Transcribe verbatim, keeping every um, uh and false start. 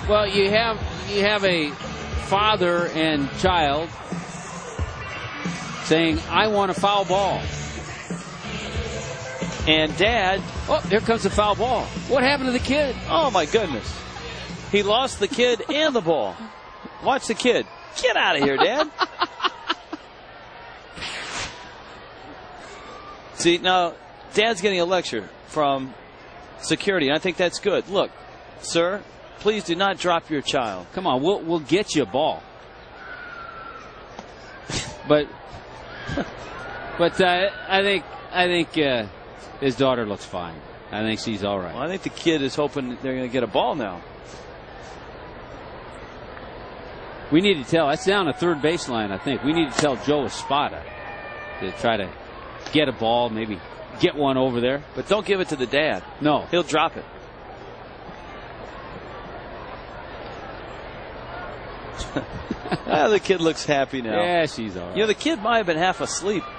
Well, you have you have a father and child saying, "I want a foul ball." And Dad, oh, here comes the foul ball. What happened to the kid? Oh, my goodness. He lost the kid and the ball. Watch the kid. Get out of here, Dad. See, now, Dad's getting a lecture from security, and I think that's good. Look, sir, please do not drop your child. Come on, we'll we'll get you a ball. but but uh, I think I think uh, his daughter looks fine. I think she's all right. Well, I think the kid is hoping they're going to get a ball now. We need to tell. That's down the third baseline, I think. We need to tell Joe Espada to try to get a ball, maybe get one over there. But don't give it to the dad. No. He'll drop it. Well, the kid looks happy now. Yeah, she's all right. You know, the kid might have been half asleep